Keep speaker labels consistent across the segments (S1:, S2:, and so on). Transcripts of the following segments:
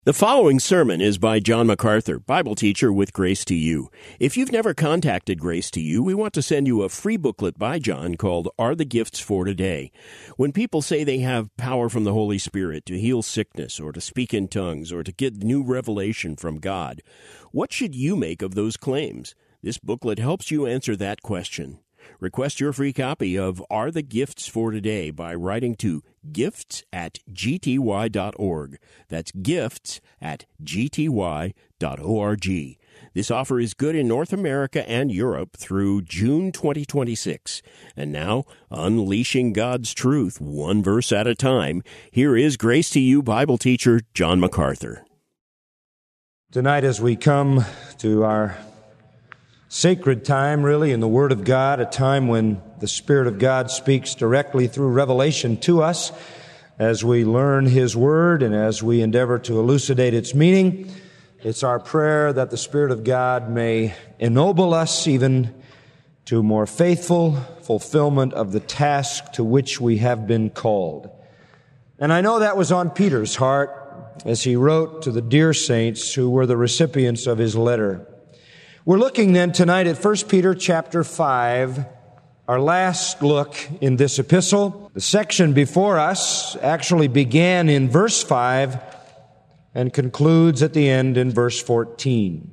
S1: The following sermon is by John MacArthur, Bible teacher with Grace to You. If you've never contacted Grace to You, we want to send you a free booklet by John called Are the Gifts for Today? When people say they have power from the Holy Spirit to heal sickness or to speak in tongues or to get new revelation from God, what should you make of those claims? This booklet helps you answer that question. Request your free copy of Are the Gifts for Today by writing to gifts@gty.org. That's gifts@gty.org. This offer is good in North America and Europe through June 2026. And now, unleashing God's truth one verse at a time, here is Grace to You Bible teacher John MacArthur.
S2: Tonight, as we come to our sacred time, really, in the Word of God, a time when the Spirit of God speaks directly through revelation to us as we learn His Word and as we endeavor to elucidate its meaning. It's our prayer that the Spirit of God may ennoble us even to more faithful fulfillment of the task to which we have been called. And I know that was on Peter's heart as he wrote to the dear saints who were the recipients of his letter. We're looking then tonight at 1 Peter chapter 5, our last look in this epistle. The section before us actually began in verse 5 and concludes at the end in verse 14.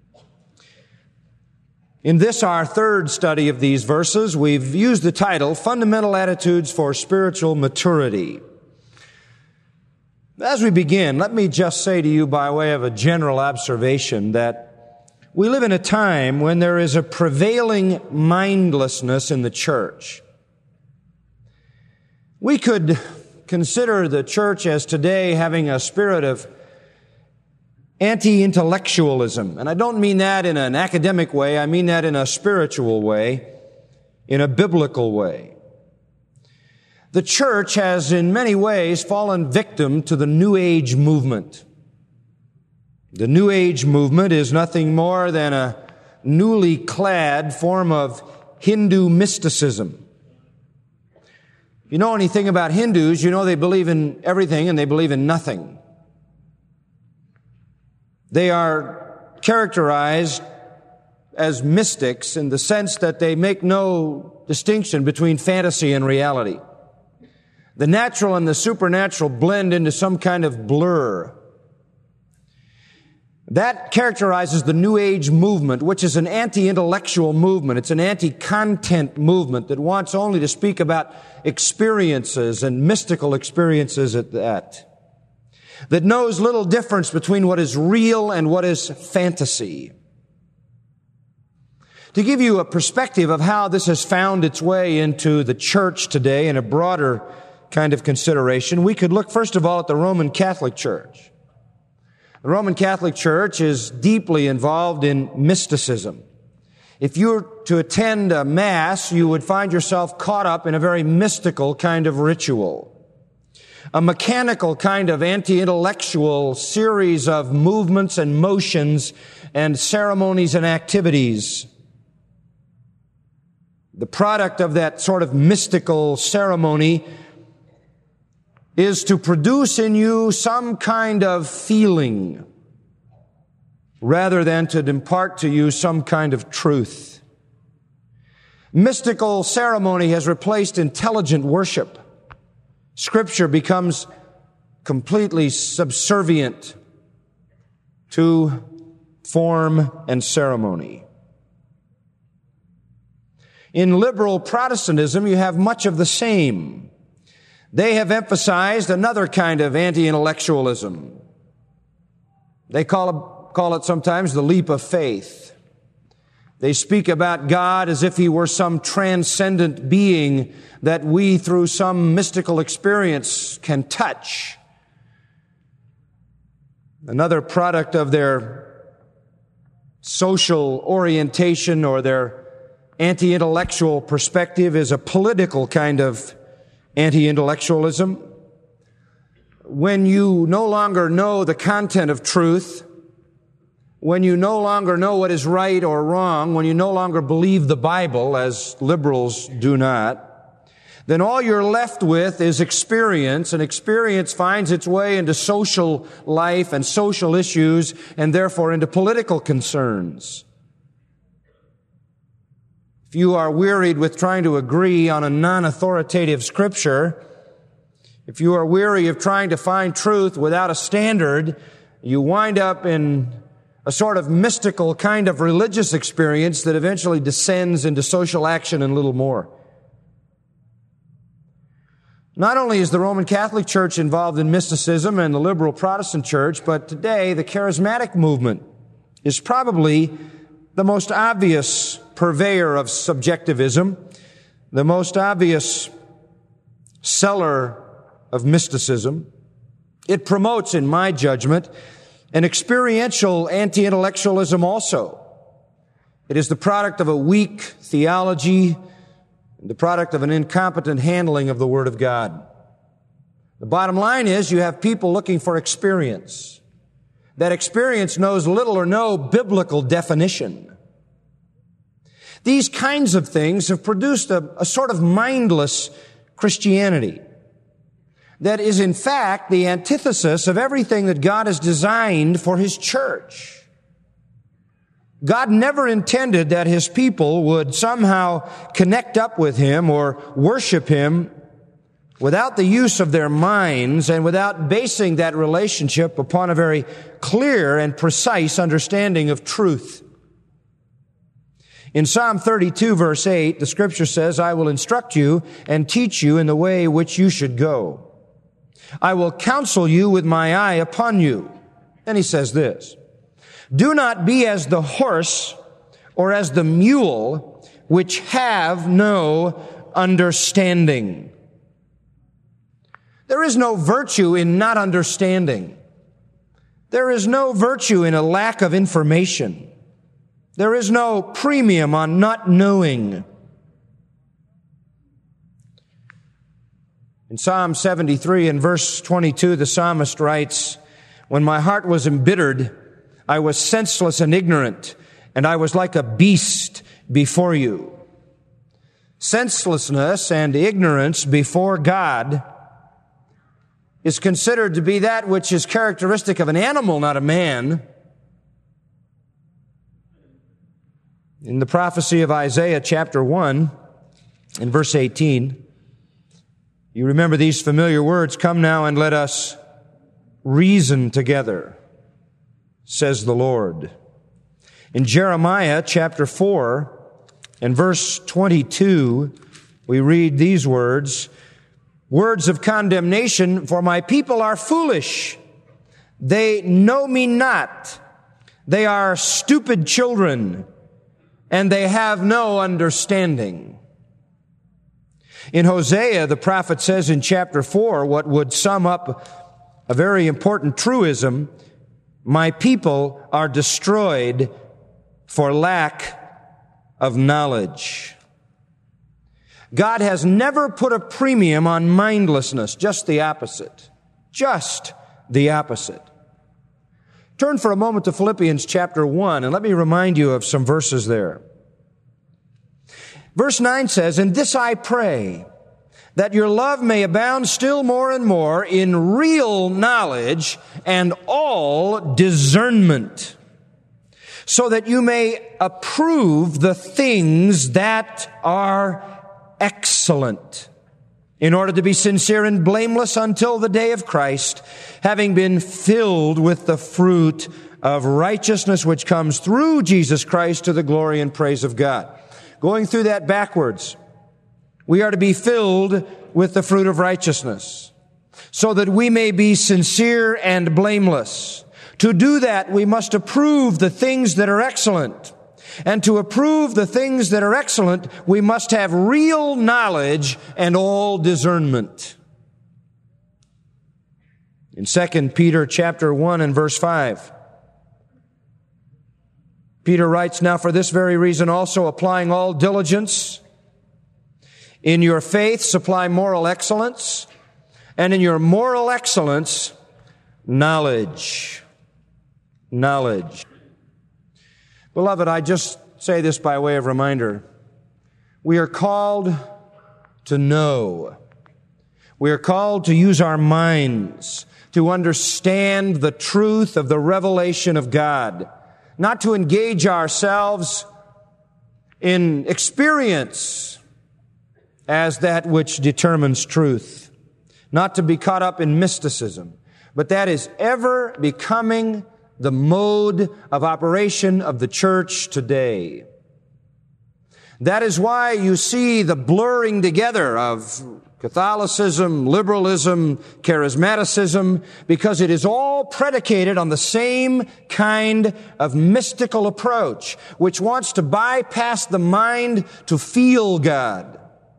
S2: In this, our third study of these verses, we've used the title, Fundamental Attitudes for Spiritual Maturity. As we begin, let me just say to you by way of a general observation that we live in a time when there is a prevailing mindlessness in the church. We could consider the church as today having a spirit of anti-intellectualism. And I don't mean that in an academic way. I mean that in a spiritual way, in a biblical way. The church has in many ways fallen victim to the New Age movement. The New Age movement is nothing more than a newly clad form of Hindu mysticism. If you know anything about Hindus, you know they believe in everything and they believe in nothing. They are characterized as mystics in the sense that they make no distinction between fantasy and reality. The natural and the supernatural blend into some kind of blur. That characterizes the New Age movement, which is an anti-intellectual movement. It's an anti-content movement that wants only to speak about experiences and mystical experiences at that knows little difference between what is real and what is fantasy. To give you a perspective of how this has found its way into the church today in a broader kind of consideration, we could look first of all at the Roman Catholic Church. The Roman Catholic Church is deeply involved in mysticism. If you were to attend a Mass, you would find yourself caught up in a very mystical kind of ritual. A mechanical kind of anti-intellectual series of movements and motions and ceremonies and activities. The product of that sort of mystical ceremony is to produce in you some kind of feeling rather than to impart to you some kind of truth. Mystical ceremony has replaced intelligent worship. Scripture becomes completely subservient to form and ceremony. In liberal Protestantism, you have much of the same. They have emphasized another kind of anti-intellectualism. They call it sometimes the leap of faith. They speak about God as if He were some transcendent being that we, through some mystical experience, can touch. Another product of their social orientation or their anti-intellectual perspective is a political kind of anti-intellectualism. When you no longer know the content of truth, when you no longer know what is right or wrong, when you no longer believe the Bible, as liberals do not, then all you're left with is experience, and experience finds its way into social life and social issues, and therefore into political concerns. If you are wearied with trying to agree on a non-authoritative scripture, if you are weary of trying to find truth without a standard, you wind up in a sort of mystical kind of religious experience that eventually descends into social action and little more. Not only is the Roman Catholic Church involved in mysticism and the liberal Protestant Church, but today the charismatic movement is probably the most obvious purveyor of subjectivism, the most obvious seller of mysticism. It promotes, in my judgment, an experiential anti-intellectualism also. It is the product of a weak theology, the product of an incompetent handling of the Word of God. The bottom line is you have people looking for experience. That experience knows little or no biblical definition. These kinds of things have produced a sort of mindless Christianity that is in fact the antithesis of everything that God has designed for His church. God never intended that His people would somehow connect up with Him or worship Him without the use of their minds and without basing that relationship upon a very clear and precise understanding of truth. In Psalm 32, verse 8, the Scripture says, "I will instruct you and teach you in the way which you should go. I will counsel you with my eye upon you." Then he says this, "Do not be as the horse or as the mule, which have no understanding." There is no virtue in not understanding. There is no virtue in a lack of information. There is no premium on not knowing. In Psalm 73 and verse 22, the psalmist writes, "When my heart was embittered, I was senseless and ignorant, and I was like a beast before you." Senselessness and ignorance before God is considered to be that which is characteristic of an animal, not a man. In the prophecy of Isaiah chapter 1 and verse 18, you remember these familiar words, "Come now and let us reason together, says the Lord." In Jeremiah chapter 4 and verse 22, we read these words of condemnation, "For my people are foolish. They know me not. They are stupid children, and they have no understanding." In Hosea, the prophet says in chapter 4 what would sum up a very important truism: "My people are destroyed for lack of knowledge." God has never put a premium on mindlessness, just the opposite. Just the opposite. Turn for a moment to Philippians chapter 1, and let me remind you of some verses there. Verse 9 says, "And this I pray, that your love may abound still more and more in real knowledge and all discernment, so that you may approve the things that are excellent, in order to be sincere and blameless until the day of Christ, having been filled with the fruit of righteousness which comes through Jesus Christ to the glory and praise of God." Going through that backwards, we are to be filled with the fruit of righteousness, so that we may be sincere and blameless. To do that, we must approve the things that are excellent. And to approve the things that are excellent, we must have real knowledge and all discernment. In 2 Peter chapter 1 and verse 5, Peter writes, "Now for this very reason also, applying all diligence, in your faith supply moral excellence, and in your moral excellence, knowledge." Knowledge. Beloved, I just say this by way of reminder. We are called to know. We are called to use our minds to understand the truth of the revelation of God, not to engage ourselves in experience as that which determines truth, not to be caught up in mysticism, but that is ever becoming the mode of operation of the church today. That is why you see the blurring together of Catholicism, liberalism, charismaticism, because it is all predicated on the same kind of mystical approach, which wants to bypass the mind to feel God.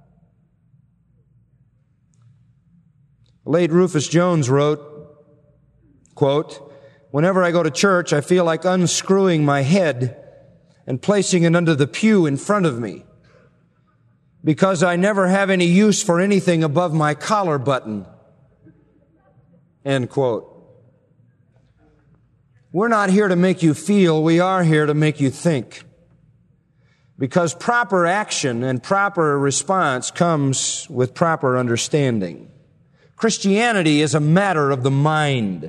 S2: Late Rufus Jones wrote, quote, "Whenever I go to church, I feel like unscrewing my head and placing it under the pew in front of me, because I never have any use for anything above my collar button." End quote. We're not here to make you feel, we are here to make you think. Because proper action and proper response comes with proper understanding. Christianity is a matter of the mind.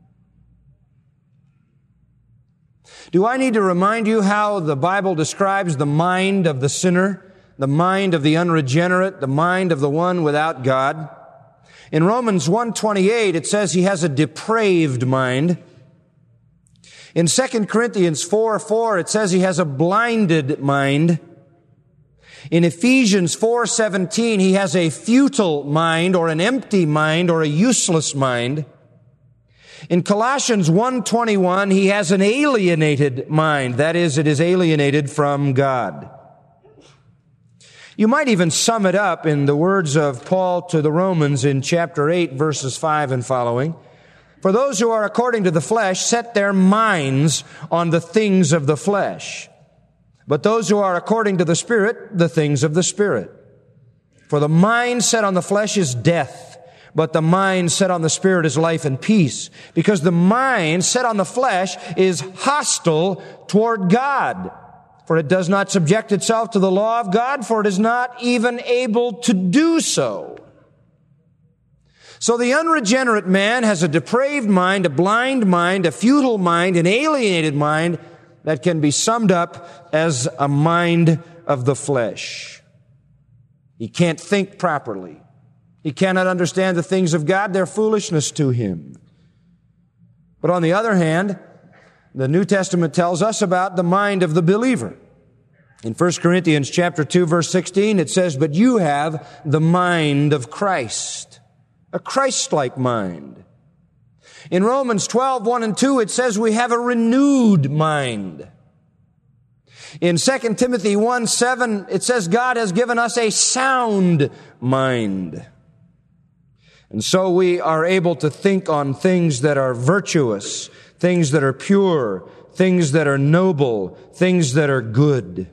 S2: Do I need to remind you how the Bible describes the mind of the sinner? The mind of the unregenerate, the mind of the one without God. In Romans 1:28, it says he has a depraved mind. In 2 Corinthians 4:4, it says he has a blinded mind. In Ephesians 4:17, he has a futile mind, or an empty mind, or a useless mind. In Colossians 1:21, he has an alienated mind. That is, it is alienated from God. You might even sum it up in the words of Paul to the Romans in chapter 8, verses 5 and following. For those who are according to the flesh set their minds on the things of the flesh, but those who are according to the Spirit, the things of the Spirit. For the mind set on the flesh is death, but the mind set on the Spirit is life and peace, because the mind set on the flesh is hostile toward God. For it does not subject itself to the law of God, for it is not even able to do so. So the unregenerate man has a depraved mind, a blind mind, a futile mind, an alienated mind that can be summed up as a mind of the flesh. He can't think properly. He cannot understand the things of God. They're foolishness to him. But on the other hand, the New Testament tells us about the mind of the believer. In 1 Corinthians chapter 2, verse 16, it says, "But you have the mind of Christ," a Christ-like mind. In Romans 12, 1 and 2, it says we have a renewed mind. In 2 Timothy 1, 7, it says God has given us a sound mind. And so we are able to think on things that are virtuous, things that are pure, things that are noble, things that are good.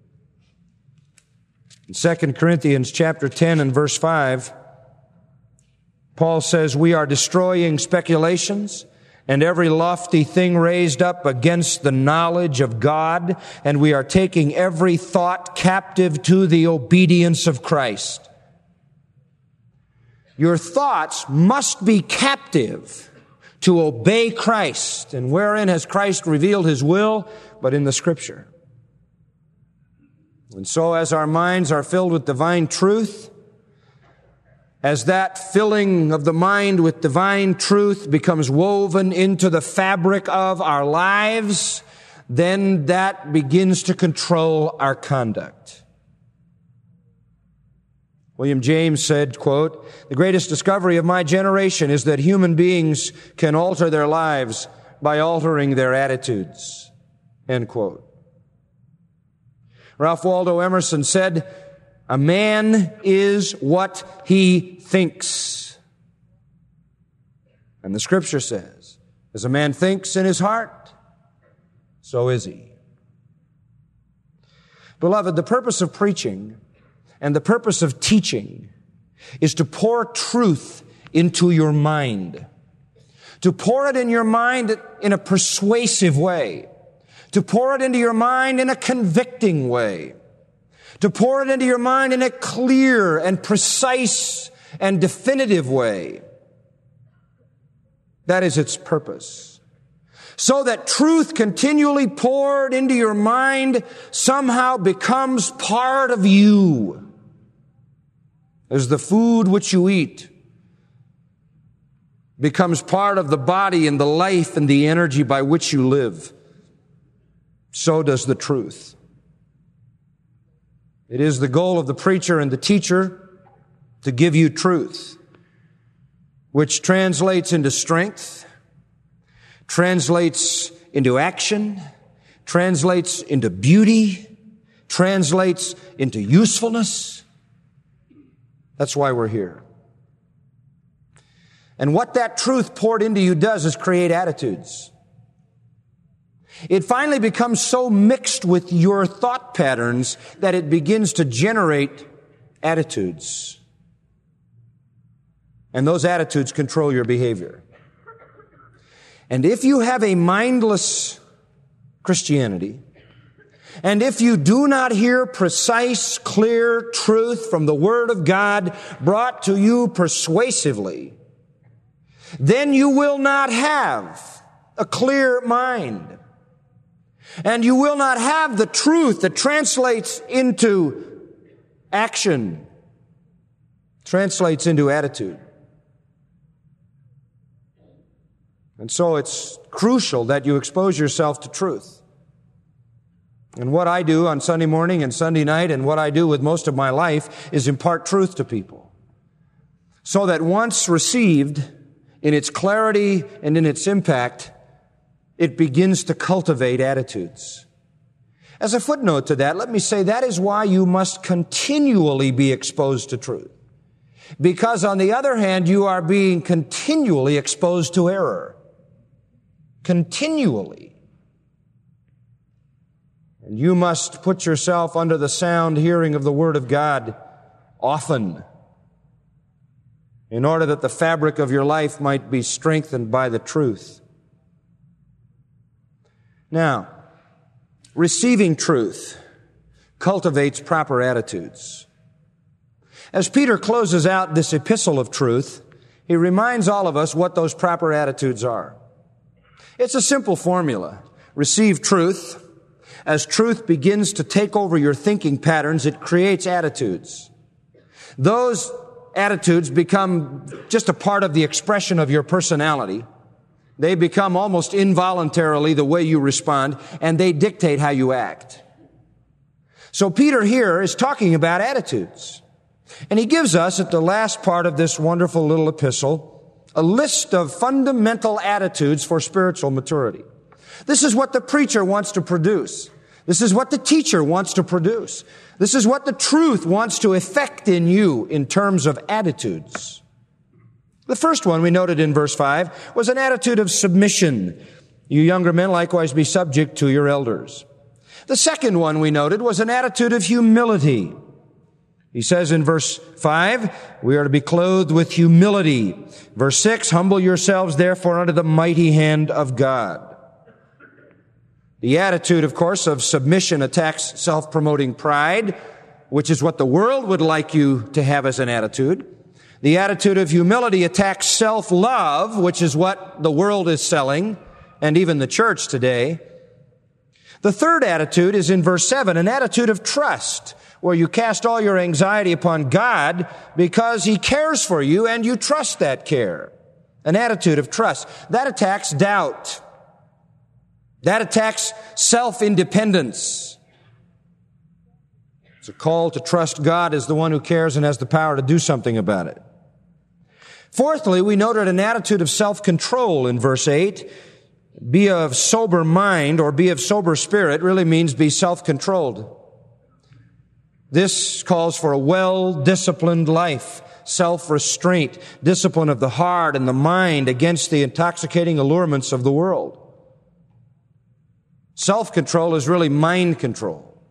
S2: In 2 Corinthians chapter 10 and verse 5, Paul says, "We are destroying speculations and every lofty thing raised up against the knowledge of God, and we are taking every thought captive to the obedience of Christ." Your thoughts must be captive to obey Christ. And wherein has Christ revealed His will? But in the Scripture. And so as our minds are filled with divine truth, as that filling of the mind with divine truth becomes woven into the fabric of our lives, then that begins to control our conduct. William James said, quote, "The greatest discovery of my generation is that human beings can alter their lives by altering their attitudes." End quote. Ralph Waldo Emerson said, "A man is what he thinks." And the Scripture says, as a man thinks in his heart, so is he. Beloved, the purpose of preaching and the purpose of teaching is to pour truth into your mind. To pour it in your mind in a persuasive way. To pour it into your mind in a convicting way. to pour it into your mind in a clear and precise and definitive way. That is its purpose. So that truth continually poured into your mind somehow becomes part of you. As the food which you eat becomes part of the body and the life and the energy by which you live, so does the truth. It is the goal of the preacher and the teacher to give you truth, which translates into strength, translates into action, translates into beauty, translates into usefulness. That's why we're here. And what that truth poured into you does is create attitudes. It finally becomes so mixed with your thought patterns that it begins to generate attitudes. And those attitudes control your behavior. And if you have a mindless Christianity, and if you do not hear precise, clear truth from the Word of God brought to you persuasively, then you will not have a clear mind. And you will not have the truth that translates into action, translates into attitude. And so it's crucial that you expose yourself to truth. And what I do on Sunday morning and Sunday night and what I do with most of my life is impart truth to people. So that once received in its clarity and in its impact, it begins to cultivate attitudes. As a footnote to that, let me say that is why you must continually be exposed to truth. Because on the other hand, you are being continually exposed to error. Continually. And you must put yourself under the sound hearing of the Word of God often, in order that the fabric of your life might be strengthened by the truth. Now, receiving truth cultivates proper attitudes. As Peter closes out this epistle of truth, he reminds all of us what those proper attitudes are. It's a simple formula. Receive truth. As truth begins to take over your thinking patterns, it creates attitudes. Those attitudes become just a part of the expression of your personality. They become almost involuntarily the way you respond, and they dictate how you act. So Peter here is talking about attitudes. And he gives us, at the last part of this wonderful little epistle, a list of fundamental attitudes for spiritual maturity. This is what the preacher wants to produce. This is what the teacher wants to produce. This is what the truth wants to effect in you in terms of attitudes. The first one we noted in verse 5 was an attitude of submission. You younger men likewise be subject to your elders. The second one we noted was an attitude of humility. He says in verse 5, we are to be clothed with humility. Verse 6, humble yourselves therefore under the mighty hand of God. The attitude, of course, of submission attacks self-promoting pride, which is what the world would like you to have as an attitude. The attitude of humility attacks self-love, which is what the world is selling, and even the church today. The third attitude is in verse 7, an attitude of trust, where you cast all your anxiety upon God because He cares for you and you trust that care. An attitude of trust. That attacks doubt. That attacks self-independence. It's a call to trust God as the one who cares and has the power to do something about it. Fourthly, we noted an attitude of self-control in verse 8. Be of sober mind or be of sober spirit really means be self-controlled. This calls for a well-disciplined life, self-restraint, discipline of the heart and the mind against the intoxicating allurements of the world. Self-control is really mind control.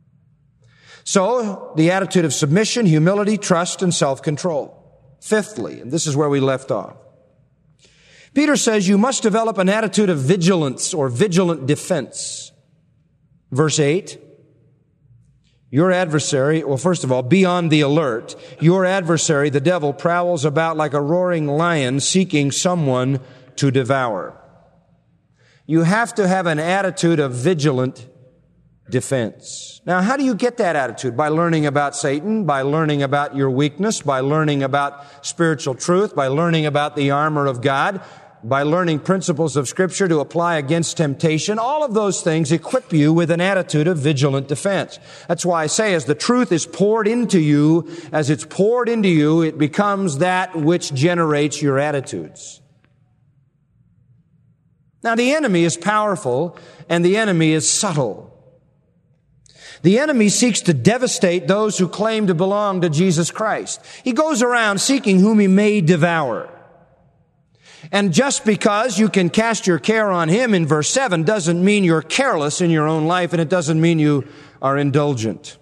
S2: So, the attitude of submission, humility, trust, and self-control. Fifthly, and this is where we left off, Peter says you must develop an attitude of vigilance or vigilant defense. Verse 8, Your adversary, well, first of all, be on the alert. Your adversary, the devil, prowls about like a roaring lion seeking someone to devour. You have to have an attitude of vigilant defense. Now, how do you get that attitude? By learning about Satan, by learning about your weakness, by learning about spiritual truth, by learning about the armor of God, by learning principles of Scripture to apply against temptation. All of those things equip you with an attitude of vigilant defense. That's why I say as the truth is poured into you, as it's poured into you, it becomes that which generates your attitudes. Now, the enemy is powerful and the enemy is subtle. The enemy seeks to devastate those who claim to belong to Jesus Christ. He goes around seeking whom he may devour. And just because you can cast your care on him in verse 7 doesn't mean you're careless in your own life, and it doesn't mean you are indulgent.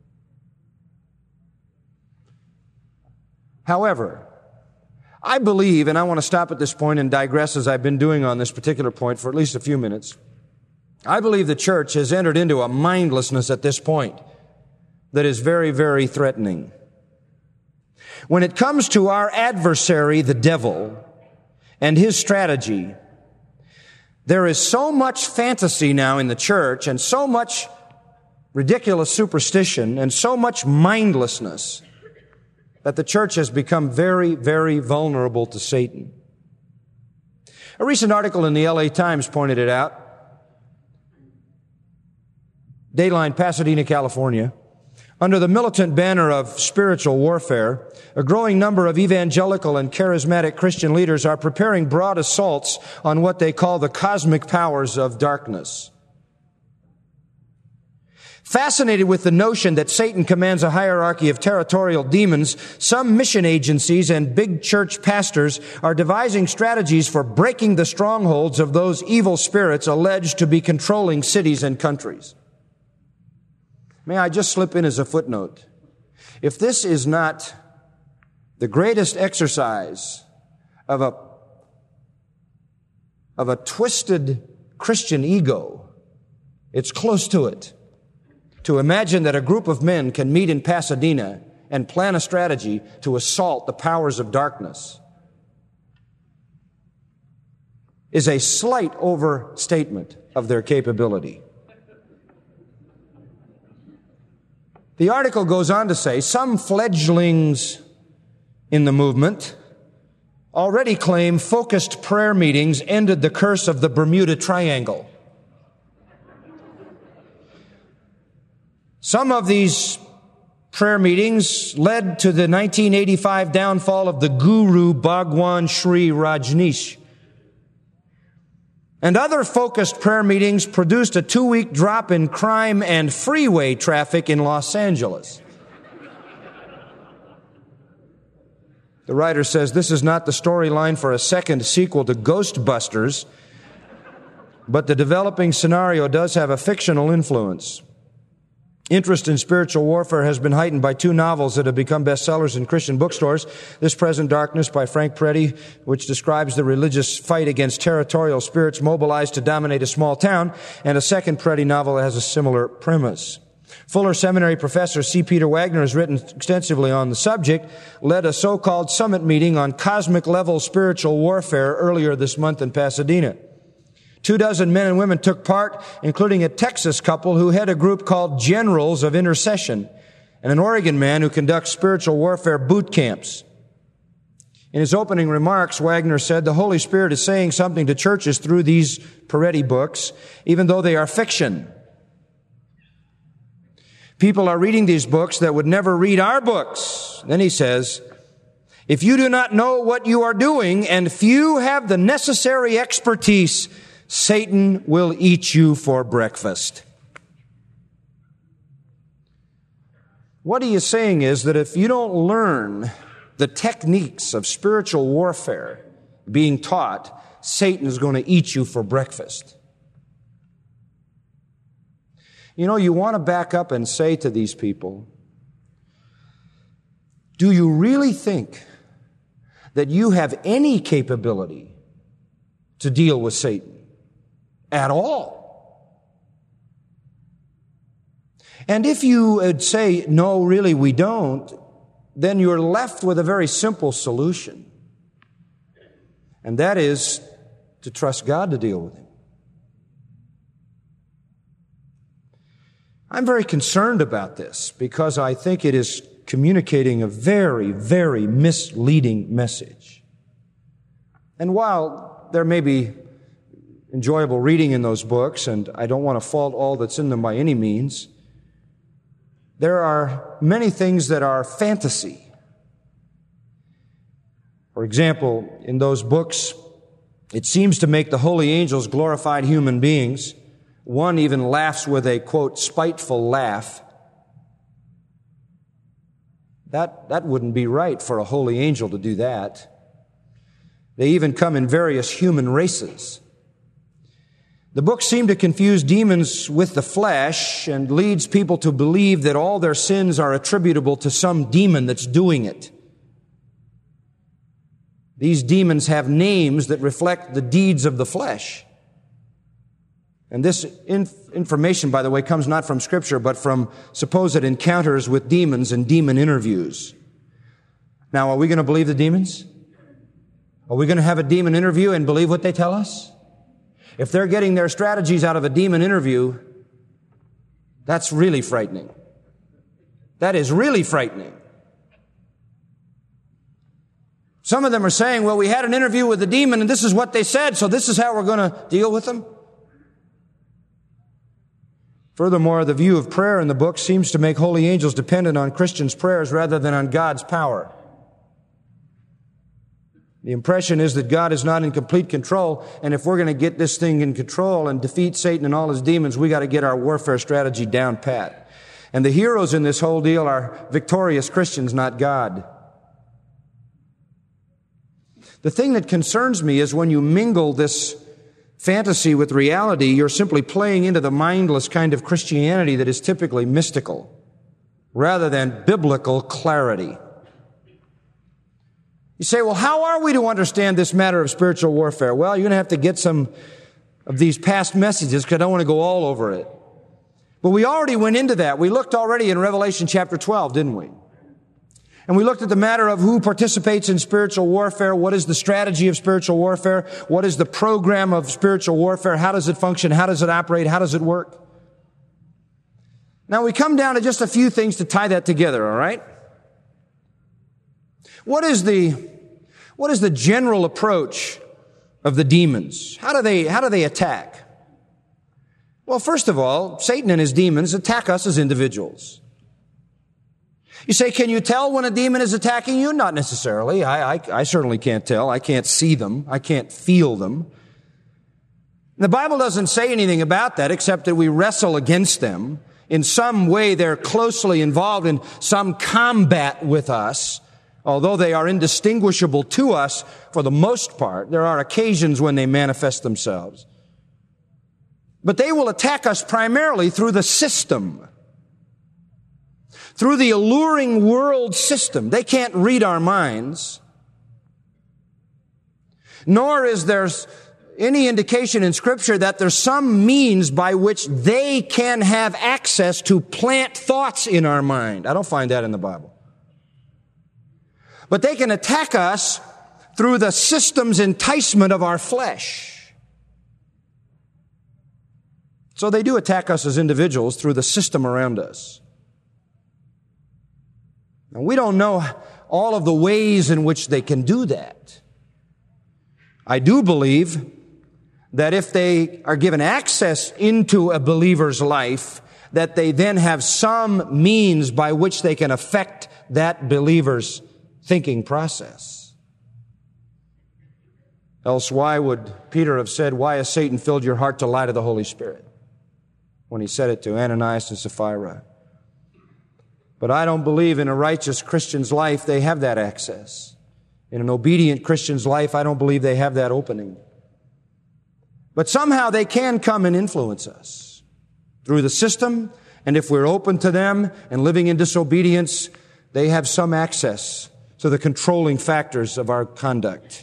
S2: However, I believe, and I want to stop at this point and digress as I've been doing on this particular point for at least a few minutes. I believe the church has entered into a mindlessness at this point that is very, very threatening. When it comes to our adversary, the devil, and his strategy, there is so much fantasy now in the church and so much ridiculous superstition and so much mindlessness that the church has become very, very vulnerable to Satan. A recent article in the LA Times pointed it out. Dayline, Pasadena, California. Under the militant banner of spiritual warfare, a growing number of evangelical and charismatic Christian leaders are preparing broad assaults on what they call the cosmic powers of darkness. Fascinated with the notion that Satan commands a hierarchy of territorial demons, some mission agencies and big church pastors are devising strategies for breaking the strongholds of those evil spirits alleged to be controlling cities and countries. May I just slip in as a footnote? If this is not the greatest exercise of a twisted Christian ego, it's close to it. To imagine that a group of men can meet in Pasadena and plan a strategy to assault the powers of darkness is a slight overstatement of their capability. The article goes on to say some fledglings in the movement already claim focused prayer meetings ended the curse of the Bermuda Triangle. Some of these prayer meetings led to the 1985 downfall of the guru Bhagwan Sri Rajneesh. And other focused prayer meetings produced a 2-week drop in crime and freeway traffic in Los Angeles. The writer says this is not the storyline for a second sequel to Ghostbusters, but the developing scenario does have a fictional influence. Interest in spiritual warfare has been heightened by 2 novels that have become bestsellers in Christian bookstores. This Present Darkness by Frank Peretti, which describes the religious fight against territorial spirits mobilized to dominate a small town, and a second Peretti novel that has a similar premise. Fuller Seminary professor C. Peter Wagner has written extensively on the subject, led a so-called summit meeting on cosmic level spiritual warfare earlier this month in Pasadena. 24 men and women took part, including a Texas couple who head a group called Generals of Intercession, and an Oregon man who conducts spiritual warfare boot camps. In his opening remarks, Wagner said, the Holy Spirit is saying something to churches through these Peretti books, even though they are fiction. People are reading these books that would never read our books. Then he says, if you do not know what you are doing, and few have the necessary expertise, Satan will eat you for breakfast. What he is saying is that if you don't learn the techniques of spiritual warfare being taught, Satan is going to eat you for breakfast. You know, you want to back up and say to these people, do you really think that you have any capability to deal with Satan? At all. And if you would say, no, really, we don't, then you're left with a very simple solution. And that is to trust God to deal with him. I'm very concerned about this because I think it is communicating a very, very misleading message. And while there may be enjoyable reading in those books, and I don't want to fault all that's in them by any means, there are many things that are fantasy. For example, in those books, it seems to make the holy angels glorified human beings. One even laughs with a, quote, spiteful laugh. That wouldn't be right for a holy angel to do that. They even come in various human races. The books seem to confuse demons with the flesh and leads people to believe that all their sins are attributable to some demon that's doing it. These demons have names that reflect the deeds of the flesh. And this information, by the way, comes not from Scripture, but from supposed encounters with demons and demon interviews. Now, are we going to believe the demons? Are we going to have a demon interview and believe what they tell us? If they're getting their strategies out of a demon interview, that's really frightening. That is really frightening. Some of them are saying, well, we had an interview with the demon and this is what they said, so this is how we're going to deal with them. Furthermore, the view of prayer in the book seems to make holy angels dependent on Christians' prayers rather than on God's power. The impression is that God is not in complete control, and if we're going to get this thing in control and defeat Satan and all his demons, we got to get our warfare strategy down pat. And the heroes in this whole deal are victorious Christians, not God. The thing that concerns me is when you mingle this fantasy with reality, you're simply playing into the mindless kind of Christianity that is typically mystical, rather than biblical clarity. You say, well, how are we to understand this matter of spiritual warfare? Well, you're going to have to get some of these past messages because I don't want to go all over it. But we already went into that. We looked already in Revelation chapter 12, didn't we? And we looked at the matter of who participates in spiritual warfare. What is the strategy of spiritual warfare? What is the program of spiritual warfare? How does it function? How does it operate? How does it work? Now we come down to just a few things to tie that together, all right? What is the general approach of the demons? How do they attack? Well, first of all, Satan and his demons attack us as individuals. You say, can you tell when a demon is attacking you? Not necessarily. I certainly can't tell. I can't see them. I can't feel them. The Bible doesn't say anything about that except that we wrestle against them. In some way, they're closely involved in some combat with us. Although they are indistinguishable to us for the most part, there are occasions when they manifest themselves. But they will attack us primarily through the system. Through the alluring world system. They can't read our minds. Nor is there any indication in Scripture that there's some means by which they can have access to plant thoughts in our mind. I don't find that in the Bible. But they can attack us through the system's enticement of our flesh. So they do attack us as individuals through the system around us. Now, we don't know all of the ways in which they can do that. I do believe that if they are given access into a believer's life, that they then have some means by which they can affect that believer's thinking process. Else why would Peter have said, why has Satan filled your heart to lie to the Holy Spirit? When he said it to Ananias and Sapphira. But I don't believe in a righteous Christian's life they have that access. In an obedient Christian's life, I don't believe they have that opening. But somehow they can come and influence us through the system, and if we're open to them and living in disobedience, they have some access to the controlling factors of our conduct.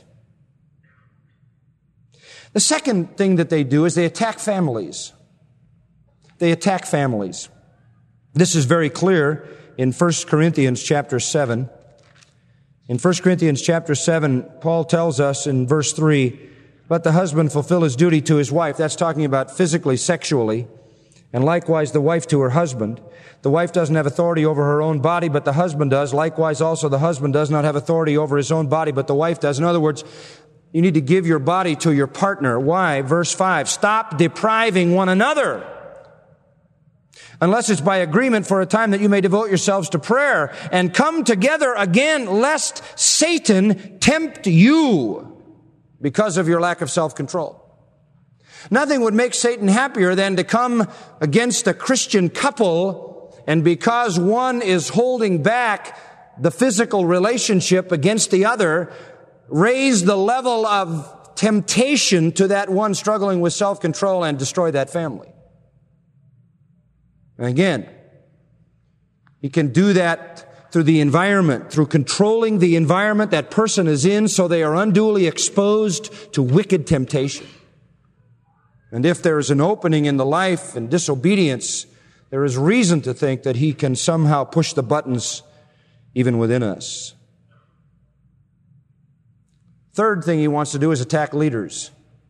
S2: The second thing that they do is they attack families. They attack families. This is very clear in 1 Corinthians chapter 7. In 1 Corinthians chapter 7, Paul tells us in verse 3, let the husband fulfill his duty to his wife. That's talking about physically, sexually, and likewise the wife to her husband. The wife doesn't have authority over her own body, but the husband does. Likewise also the husband does not have authority over his own body, but the wife does. In other words, you need to give your body to your partner. Why? Verse 5, stop depriving one another, unless it's by agreement for a time that you may devote yourselves to prayer and come together again, lest Satan tempt you because of your lack of self-control. Nothing would make Satan happier than to come against a Christian couple, and because one is holding back the physical relationship against the other, raise the level of temptation to that one struggling with self-control and destroy that family. And again, he can do that through the environment, through controlling the environment that person is in so they are unduly exposed to wicked temptation. And if there is an opening in the life and disobedience, there is reason to think that he can somehow push the buttons even within us. Third thing he wants to do is attack leaders.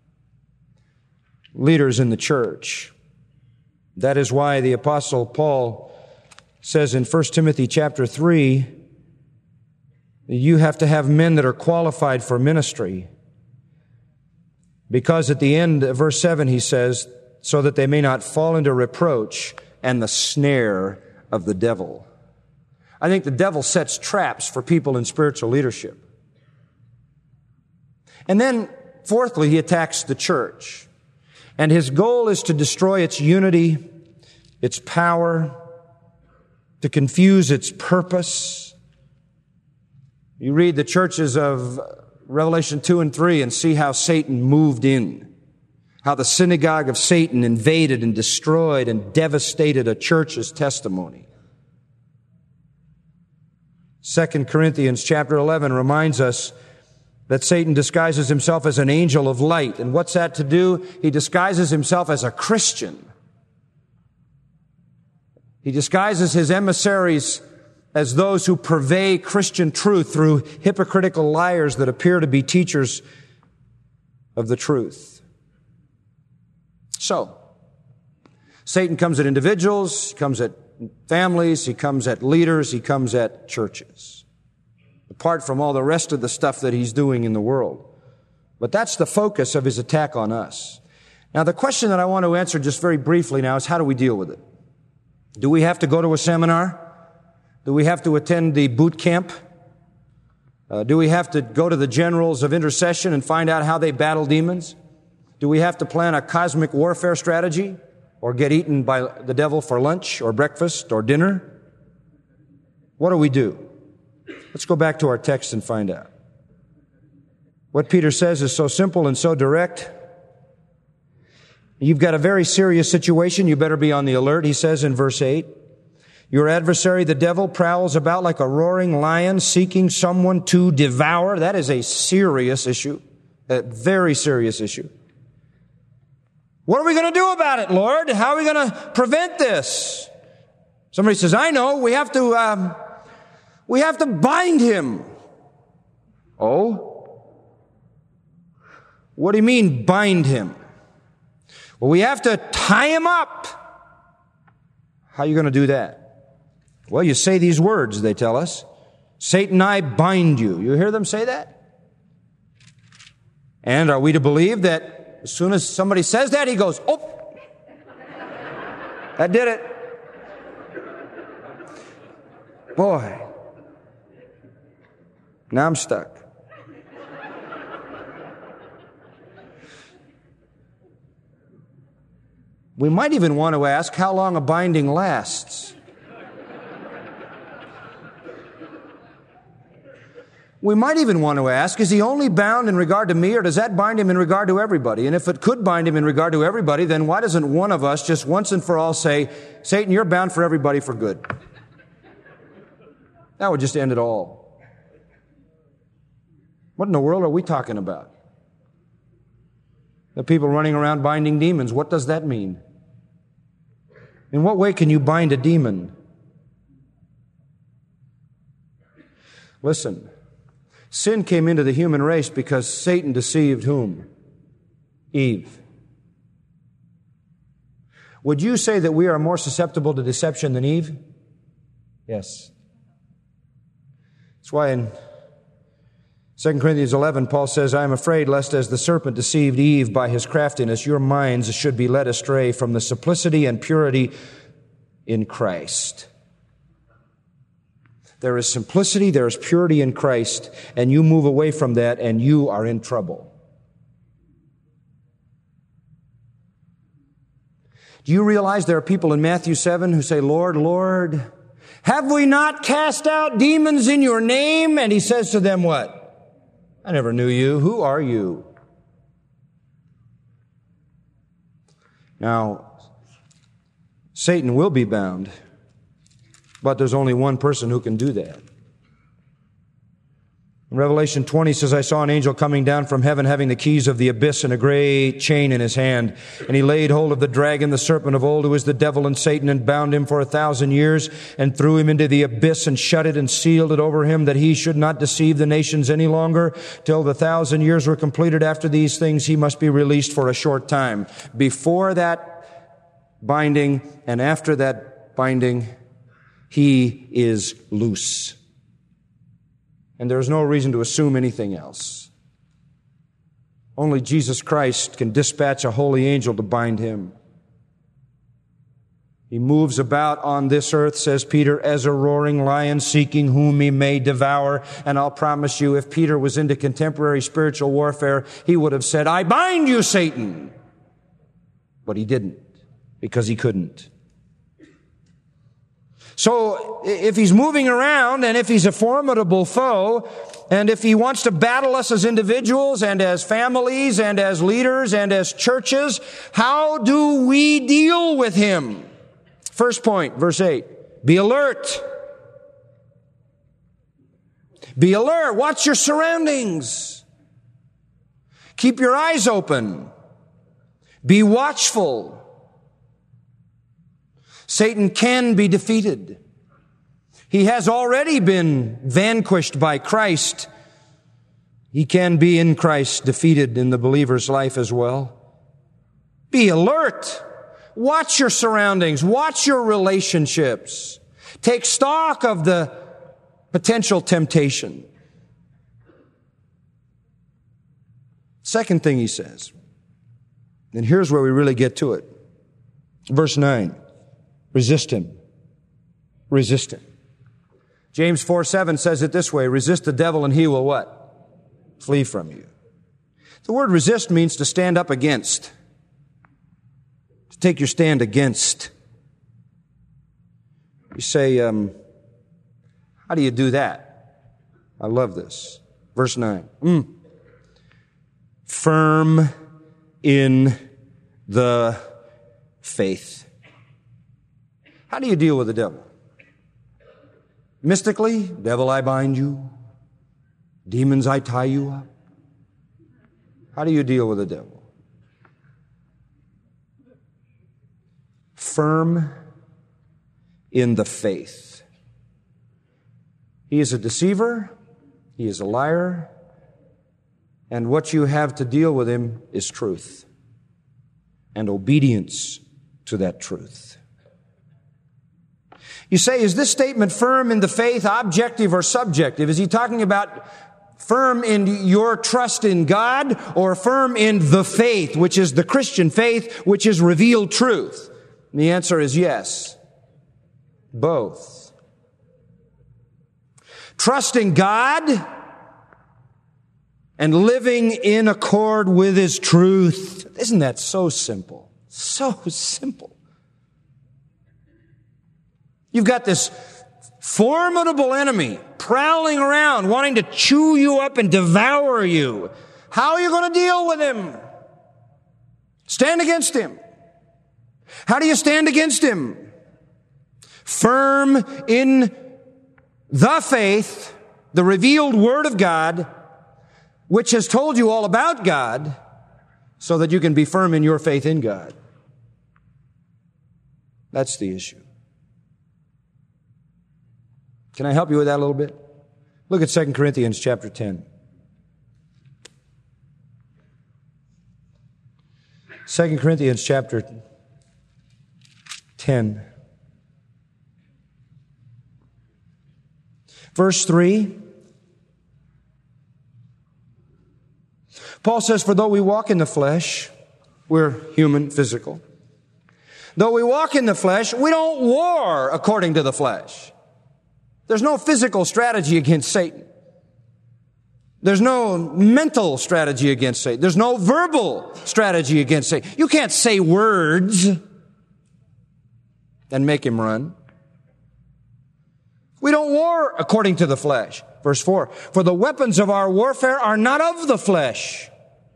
S2: Leaders in the church. That is why the Apostle Paul says in 1 Timothy chapter 3, you have to have men that are qualified for ministry. Because at the end of verse 7 he says, so that they may not fall into reproach and the snare of the devil. I think the devil sets traps for people in spiritual leadership. And then, fourthly, he attacks the church. And his goal is to destroy its unity, its power, to confuse its purpose. You read the churches of Revelation 2 and 3 and see how Satan moved in, how the synagogue of Satan invaded and destroyed and devastated a church's testimony. 2 Corinthians chapter 11 reminds us that Satan disguises himself as an angel of light. And what's that to do? He disguises himself as a Christian. He disguises his emissaries as those who purvey Christian truth through hypocritical liars that appear to be teachers of the truth. So, Satan comes at individuals, he comes at families, he comes at leaders, he comes at churches. Apart from all the rest of the stuff that he's doing in the world. But that's the focus of his attack on us. Now, the question that I want to answer just very briefly now is, how do we deal with it? Do we have to go to a seminar? Do we have to attend the boot camp? Do we have to go to the generals of intercession and find out how they battle demons? Do we have to plan a cosmic warfare strategy or get eaten by the devil for lunch or breakfast or dinner? What do we do? Let's go back to our text and find out. What Peter says is so simple and so direct. You've got a very serious situation. You better be on the alert. He says in verse 8, your adversary, the devil, prowls about like a roaring lion seeking someone to devour. That is a serious issue, a very serious issue. What are we going to do about it, Lord? How are we going to prevent this? Somebody says, I know, we have to bind him. Oh? What do you mean bind him? Well, we have to tie him up. How are you going to do that? Well, you say these words, they tell us. Satan, I bind you. You hear them say that? And are we to believe that as soon as somebody says that, he goes, oh, that did it. Boy, now I'm stuck. We might even want to ask how long a binding lasts. We might even want to ask, is he only bound in regard to me, or does that bind him in regard to everybody? And if it could bind him in regard to everybody, then why doesn't one of us just once and for all say, Satan, you're bound for everybody for good? That would just end it all. What in the world are we talking about? The people running around binding demons, what does that mean? In what way can you bind a demon? Listen, sin came into the human race because Satan deceived whom? Eve. Would you say that we are more susceptible to deception than Eve? Yes. That's why in 2 Corinthians 11, Paul says, I am afraid lest as the serpent deceived Eve by his craftiness, your minds should be led astray from the simplicity and purity in Christ. There is simplicity, there is purity in Christ, and you move away from that and you are in trouble. Do you realize there are people in Matthew 7 who say, Lord, Lord, have we not cast out demons in your name? And he says to them what? I never knew you. Who are you? Now, Satan will be bound, but there's only one person who can do that. In Revelation 20 says, I saw an angel coming down from heaven having the keys of the abyss and a great chain in his hand. And he laid hold of the dragon, the serpent of old, who is the devil and Satan, and bound him for 1,000 years, and threw him into the abyss, and shut it and sealed it over him, that he should not deceive the nations any longer, till the 1,000 years were completed. After these things, he must be released for a short time. Before that binding and after that binding, he is loose. And there is no reason to assume anything else. Only Jesus Christ can dispatch a holy angel to bind him. He moves about on this earth, says Peter, as a roaring lion seeking whom he may devour. And I'll promise you, if Peter was into contemporary spiritual warfare, he would have said, I bind you, Satan. But he didn't, because he couldn't. So if he's moving around, and if he's a formidable foe, and if he wants to battle us as individuals and as families and as leaders and as churches, how do we deal with him? First point, verse 8, be alert. Be alert. Watch your surroundings. Keep your eyes open. Be watchful. Satan can be defeated. He has already been vanquished by Christ. He can be in Christ defeated in the believer's life as well. Be alert. Watch your surroundings. Watch your relationships. Take stock of the potential temptation. Second thing he says, and here's where we really get to it. Verse 9. Resist him. Resist him. James 4:7 says it this way, resist the devil and he will what? Flee from you. The word resist means to stand up against. To take your stand against. You say, how do you do that? I love this. Verse 9. Firm in the faith. How do you deal with the devil? Mystically, devil, I bind you. Demons, I tie you up. How do you deal with the devil? Firm in the faith. He is a deceiver. He is a liar. And what you have to deal with him is truth and obedience to that truth. You say, is this statement firm in the faith objective or subjective? Is he talking about firm in your trust in God or firm in the faith, which is the Christian faith, which is revealed truth? And the answer is yes. Both. Trusting God and living in accord with His truth. Isn't that so simple? So simple. You've got this formidable enemy prowling around, wanting to chew you up and devour you. How are you going to deal with him? Stand against him. How do you stand against him? Firm in the faith, the revealed Word of God, which has told you all about God, so that you can be firm in your faith in God. That's the issue. Can I help you with that a little bit? Look at 2 Corinthians chapter 10. 2 Corinthians chapter 10. Verse 3. Paul says, for though we walk in the flesh, we're human, physical. Though we walk in the flesh, we don't war according to the flesh. There's no physical strategy against Satan. There's no mental strategy against Satan. There's no verbal strategy against Satan. You can't say words and make him run. We don't war according to the flesh. Verse 4, for the weapons of our warfare are not of the flesh,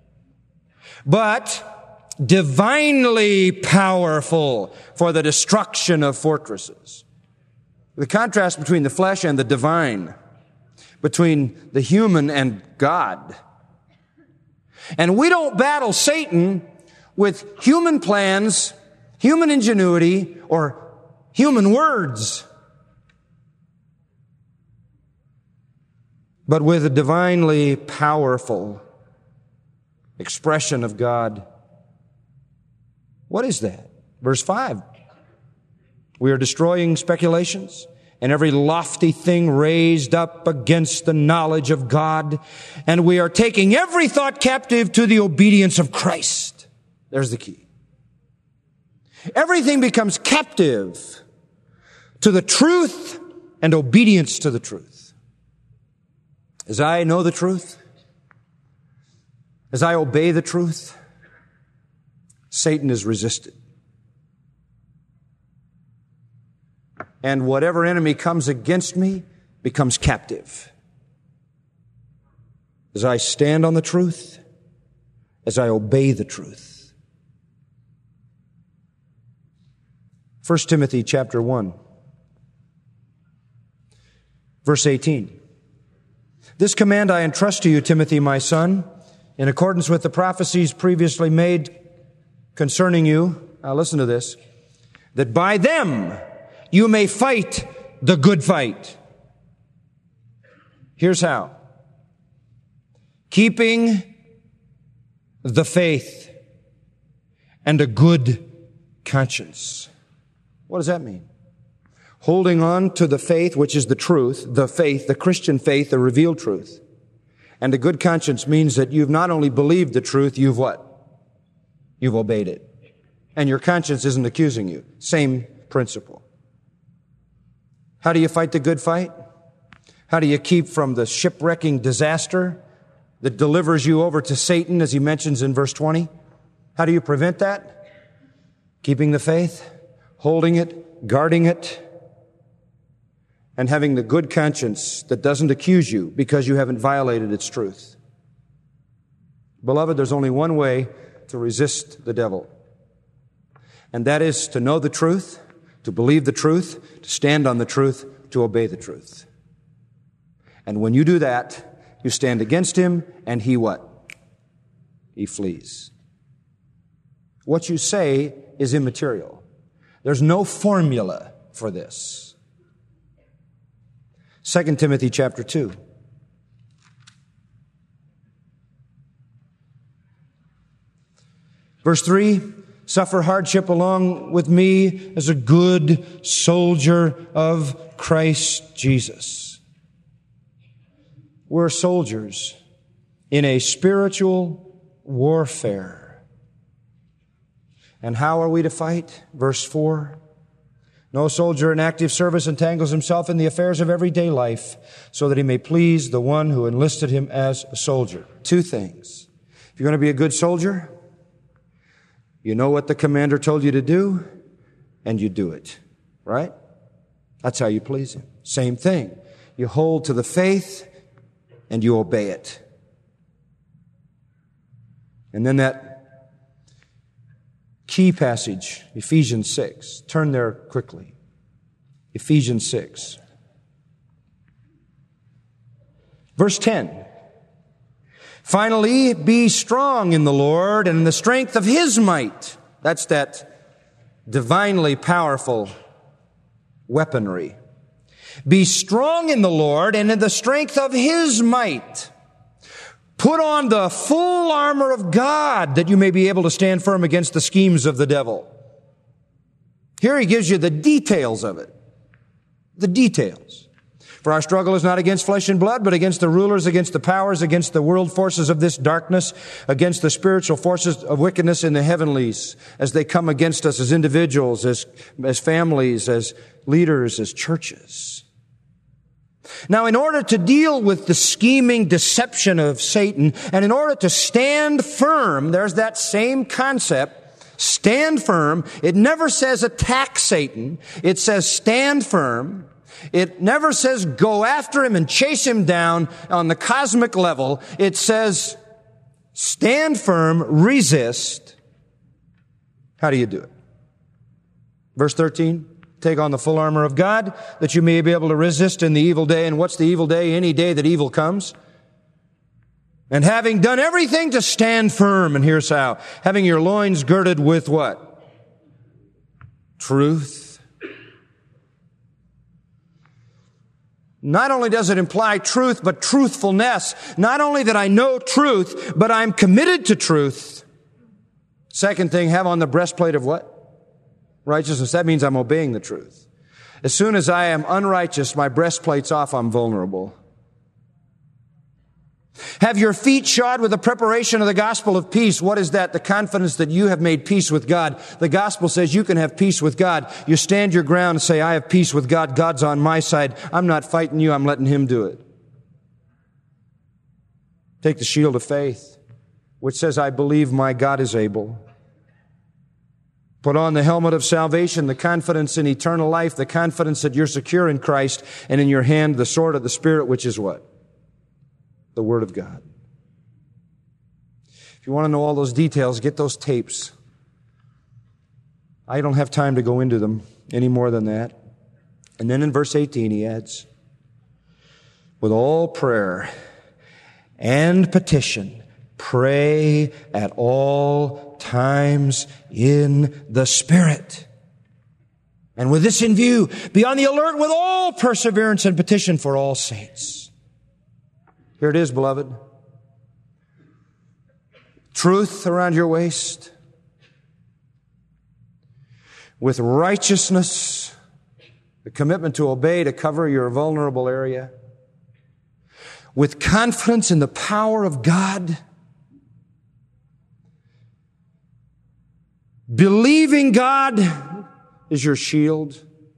S2: but divinely powerful for the destruction of fortresses. The contrast between the flesh and the divine, between the human and God. And we don't battle Satan with human plans, human ingenuity, or human words, but with a divinely powerful expression of God. What is that? Verse 5. We are destroying speculations and every lofty thing raised up against the knowledge of God, and we are taking every thought captive to the obedience of Christ. There's the key. Everything becomes captive to the truth and obedience to the truth. As I know the truth, as I obey the truth, Satan is resisted. And whatever enemy comes against me becomes captive. As I stand on the truth, as I obey the truth. 1 Timothy chapter 1, verse 18. This command I entrust to you, Timothy, my son, in accordance with the prophecies previously made concerning you. Now listen to this. That by them you may fight the good fight. Here's how. Keeping the faith and a good conscience. What does that mean? Holding on to the faith, which is the truth, the faith, the Christian faith, the revealed truth. And a good conscience means that you've not only believed the truth, you've what? You've obeyed it. And your conscience isn't accusing you. Same principle. How do you fight the good fight? How do you keep from the shipwrecking disaster that delivers you over to Satan, as he mentions in verse 20? How do you prevent that? Keeping the faith, holding it, guarding it, and having the good conscience that doesn't accuse you because you haven't violated its truth. Beloved, there's only one way to resist the devil, and that is to know the truth, to believe the truth, to stand on the truth, to obey the truth. And when you do that, you stand against him, and he what? He flees. What you say is immaterial. There's no formula for this. 2 Timothy chapter 2. Verse 3, suffer hardship along with me as a good soldier of Christ Jesus. We're soldiers in a spiritual warfare. And how are we to fight? Verse 4, no soldier in active service entangles himself in the affairs of everyday life so that he may please the one who enlisted him as a soldier. Two things. If you're going to be a good soldier, you know what the commander told you to do, and you do it. Right? That's how you please him. Same thing. You hold to the faith, and you obey it. And then that key passage, Ephesians 6. Turn there quickly. Ephesians 6. Verse 10. Finally, be strong in the Lord and in the strength of his might. That's that divinely powerful weaponry. Be strong in the Lord and in the strength of His might. Put on the full armor of God that you may be able to stand firm against the schemes of the devil. Here he gives you the details of it. The details. For our struggle is not against flesh and blood, but against the rulers, against the powers, against the world forces of this darkness, against the spiritual forces of wickedness in the heavenlies, as they come against us as individuals, as families, as leaders, as churches. Now, in order to deal with the scheming deception of Satan, and in order to stand firm, there's that same concept, stand firm. It never says attack Satan. It says stand firm. It never says go after him and chase him down on the cosmic level. It says stand firm, resist. How do you do it? Verse 13, take on the full armor of God that you may be able to resist in the evil day. And what's the evil day? Any day that evil comes. And having done everything to stand firm, and here's how. Having your loins girded with what? Truth. Not only does it imply truth, but truthfulness. Not only that I know truth, but I'm committed to truth. Second thing, have on the breastplate of what? Righteousness. That means I'm obeying the truth. As soon as I am unrighteous, my breastplate's off, I'm vulnerable. Have your feet shod with the preparation of the gospel of peace. What is that? The confidence that you have made peace with God. The gospel says you can have peace with God. You stand your ground and say, I have peace with God. God's on my side. I'm not fighting you. I'm letting Him do it. Take the shield of faith, which says, I believe my God is able. Put on the helmet of salvation, the confidence in eternal life, the confidence that you're secure in Christ, and in your hand, the sword of the Spirit, which is what? The Word of God. If you want to know all those details, get those tapes. I don't have time to go into them any more than that. And then in verse 18 he adds, with all prayer and petition, pray at all times in the Spirit. And with this in view, be on the alert with all perseverance and petition for all saints. Here it is, beloved. Truth around your waist. With righteousness, the commitment to obey, to cover your vulnerable area. With confidence in the power of God. Believing God is your shield.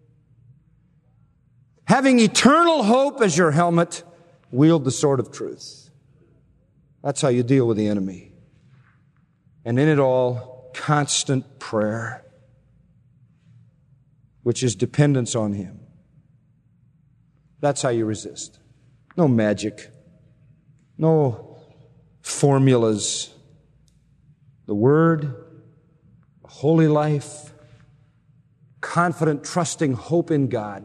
S2: Having eternal hope as your helmet. Wield the sword of truth. That's how you deal with the enemy. And in it all, constant prayer, which is dependence on Him. That's how you resist. No magic. No formulas. The Word, a holy life, confident, trusting hope in God.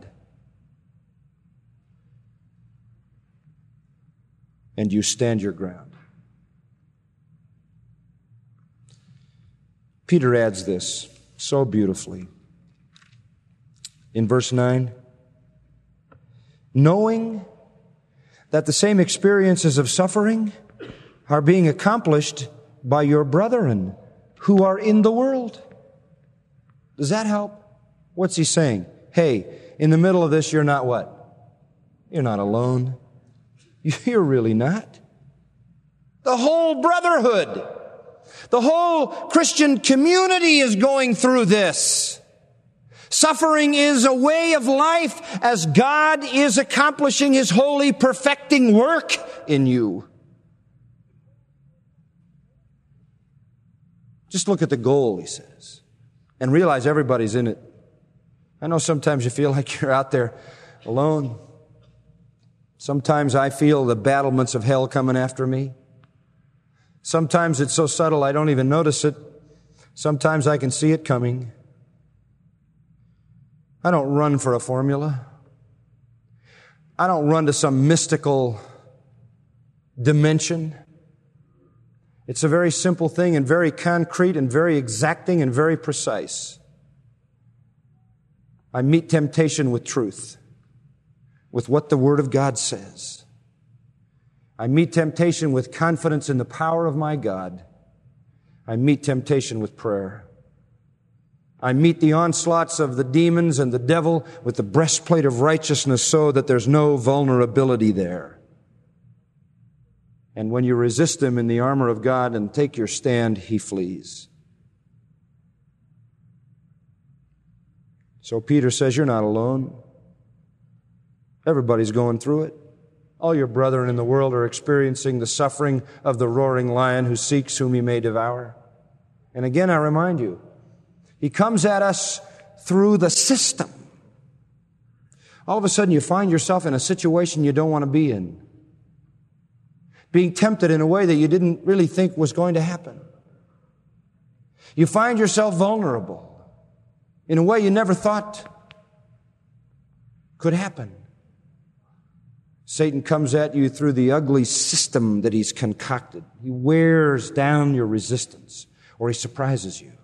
S2: And you stand your ground. Peter adds this so beautifully. In verse 9, knowing that the same experiences of suffering are being accomplished by your brethren who are in the world. Does that help? What's he saying? Hey, in the middle of this, you're not what? You're not alone. You're really not. The whole brotherhood, the whole Christian community is going through this. Suffering is a way of life as God is accomplishing His holy, perfecting work in you. Just look at the goal, he says, and realize everybody's in it. I know sometimes you feel like you're out there alone. Sometimes I feel the battlements of hell coming after me. Sometimes it's so subtle I don't even notice it. Sometimes I can see it coming. I don't run for a formula. I don't run to some mystical dimension. It's a very simple thing and very concrete and very exacting and very precise. I meet temptation with truth. with what the Word of God says. I meet temptation with confidence in the power of my God. I meet temptation with prayer. I meet the onslaughts of the demons and the devil with the breastplate of righteousness so that there's no vulnerability there. And when you resist him in the armor of God and take your stand, he flees. So Peter says, you're not alone. Everybody's going through it. All your brethren in the world are experiencing the suffering of the roaring lion who seeks whom he may devour. And again, I remind you, he comes at us through the system. All of a sudden, you find yourself in a situation you don't want to be in. Being tempted in a way that you didn't really think was going to happen. You find yourself vulnerable in a way you never thought could happen. Satan comes at you through the ugly system that he's concocted. He wears down your resistance, or he surprises you.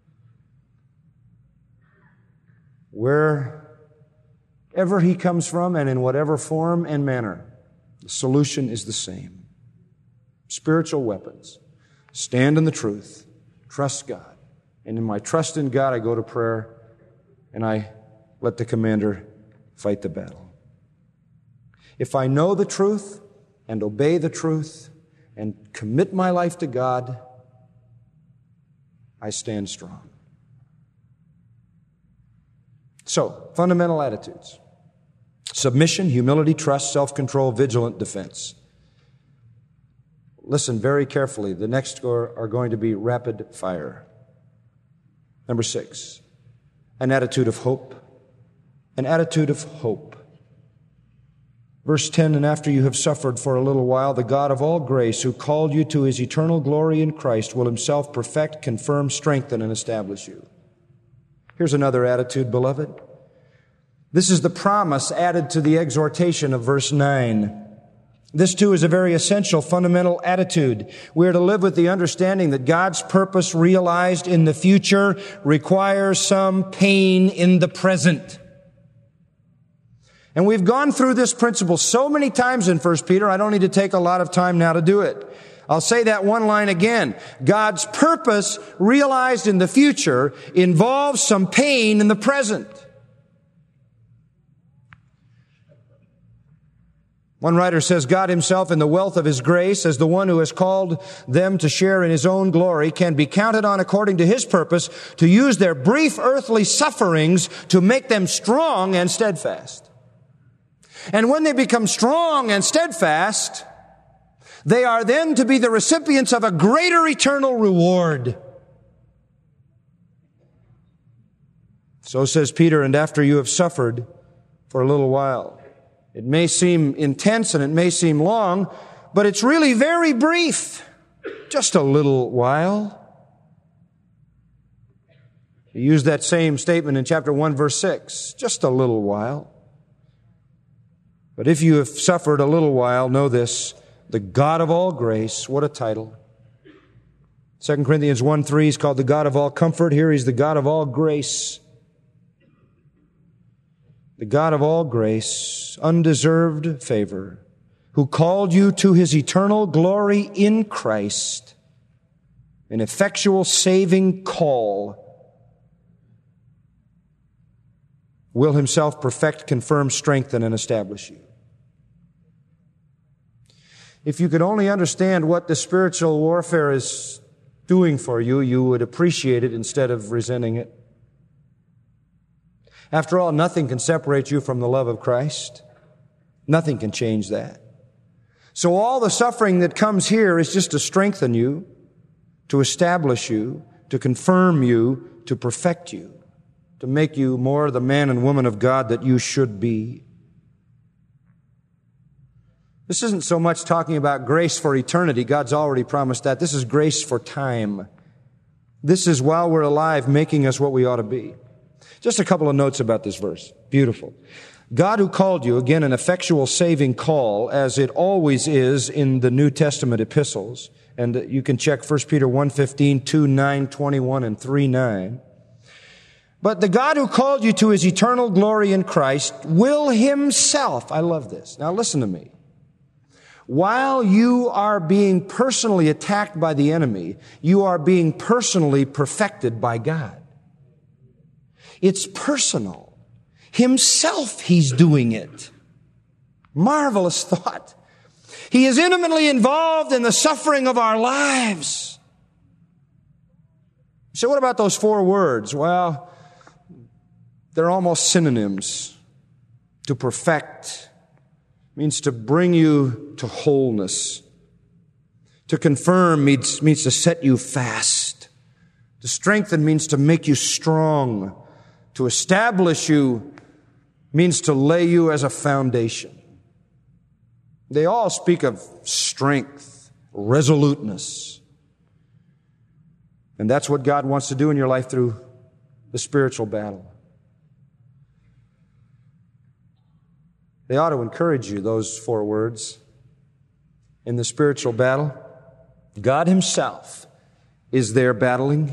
S2: Wherever he comes from and in whatever form and manner, the solution is the same. Spiritual weapons. Stand in the truth. Trust God. And in my trust in God, I go to prayer and I let the commander fight the battle. If I know the truth and obey the truth and commit my life to God, I stand strong. So, fundamental attitudes. Submission, humility, trust, self-control, vigilant defense. Listen very carefully. The next are going to be rapid fire. Number 6, an attitude of hope. An attitude of hope. Verse 10, and after you have suffered for a little while, the God of all grace, who called you to his eternal glory in Christ, will himself perfect, confirm, strengthen, and establish you. Here's another attitude, beloved. This is the promise added to the exhortation of verse 9. This, too, is a very essential, fundamental attitude. We are to live with the understanding that God's purpose realized in the future requires some pain in the present. And we've gone through this principle so many times in 1 Peter, I don't need to take a lot of time now to do it. I'll say that one line again. God's purpose realized in the future involves some pain in the present. One writer says, God himself in the wealth of his grace, as the one who has called them to share in his own glory, can be counted on according to his purpose to use their brief earthly sufferings to make them strong and steadfast. And when they become strong and steadfast, they are then to be the recipients of a greater eternal reward. So says Peter, and after you have suffered for a little while. It may seem intense and it may seem long, but it's really very brief. Just a little while. He used that same statement in chapter 1, verse 6. Just a little while. But if you have suffered a little while, know this, the God of all grace, what a title. 2 Corinthians 1:3 is called the God of all comfort. Here he's the God of all grace. The God of all grace, undeserved favor, who called you to his eternal glory in Christ, an effectual saving call, will himself perfect, confirm, strengthen, and establish you. If you could only understand what the spiritual warfare is doing for you, you would appreciate it instead of resenting it. After all, nothing can separate you from the love of Christ. Nothing can change that. So all the suffering that comes here is just to strengthen you, to establish you, to confirm you, to perfect you, to make you more the man and woman of God that you should be. This isn't so much talking about grace for eternity. God's already promised that. This is grace for time. This is while we're alive making us what we ought to be. Just a couple of notes about this verse. Beautiful. God who called you, again, an effectual saving call, as it always is in the New Testament epistles. And you can check 1 Peter 1:15, 2:9, 21, and 3:9. But the God who called you to His eternal glory in Christ will Himself, I love this. Now listen to me. While you are being personally attacked by the enemy, you are being personally perfected by God. It's personal. Himself He's doing it. Marvelous thought. He is intimately involved in the suffering of our lives. So what about those 4 words? Well, they're almost synonyms. To perfect means to bring you to wholeness. To confirm means to set you fast. To strengthen means to make you strong. To establish you means to lay you as a foundation. They all speak of strength, resoluteness. And that's what God wants to do in your life through the spiritual battle. They ought to encourage you, those 4 words. In the spiritual battle, God Himself is there battling.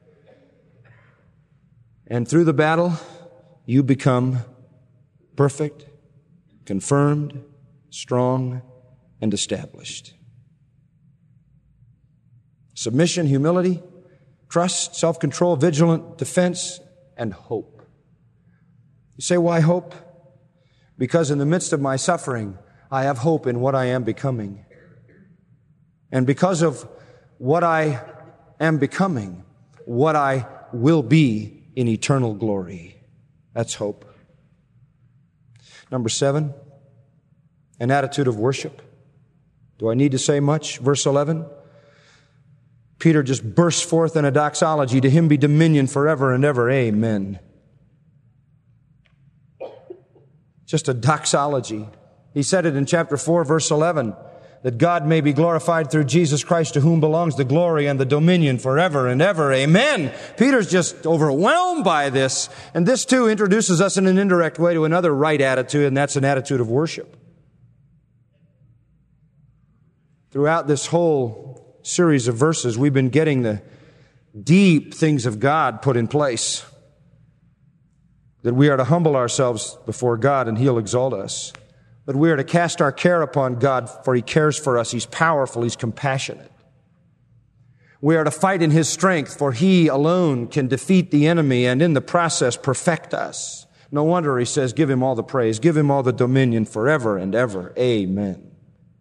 S2: And through the battle, you become perfect, confirmed, strong, and established. Submission, humility, trust, self-control, vigilant defense, and hope. You say, why hope? Because in the midst of my suffering, I have hope in what I am becoming. And because of what I am becoming, what I will be in eternal glory. That's hope. Number 7, an attitude of worship. Do I need to say much? Verse 11. Peter just bursts forth in a doxology. To Him be dominion forever and ever. Amen. Just a doxology. He said it in chapter 4, verse 11, that God may be glorified through Jesus Christ, to whom belongs the glory and the dominion forever and ever. Amen. Peter's just overwhelmed by this. And this too introduces us in an indirect way to another right attitude, and that's an attitude of worship. Throughout this whole series of verses, we've been getting the deep things of God put in place. That we are to humble ourselves before God and He'll exalt us. That we are to cast our care upon God, for He cares for us. He's powerful. He's compassionate. We are to fight in His strength, for He alone can defeat the enemy and in the process perfect us. No wonder He says, give Him all the praise, give Him all the dominion forever and ever. Amen.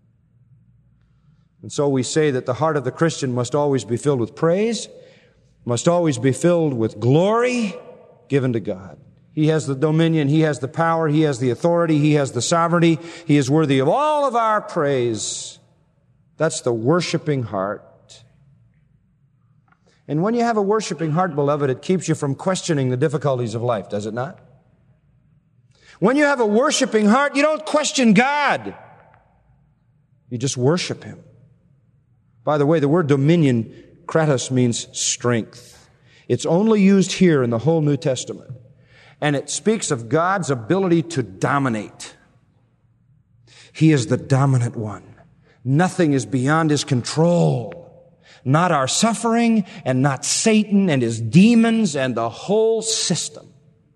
S2: And so we say that the heart of the Christian must always be filled with praise, must always be filled with glory given to God. He has the dominion, He has the power, He has the authority, He has the sovereignty. He is worthy of all of our praise. That's the worshiping heart. And when you have a worshiping heart, beloved, it keeps you from questioning the difficulties of life, does it not? When you have a worshiping heart, you don't question God. You just worship Him. By the way, the word dominion, kratos, means strength. It's only used here in the whole New Testament. And it speaks of God's ability to dominate. He is the dominant one. Nothing is beyond His control. Not our suffering, and not Satan and his demons and the whole system.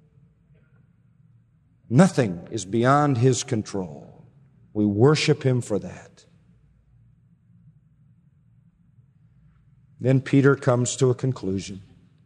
S2: Nothing is beyond His control. We worship Him for that. Then Peter comes to a conclusion.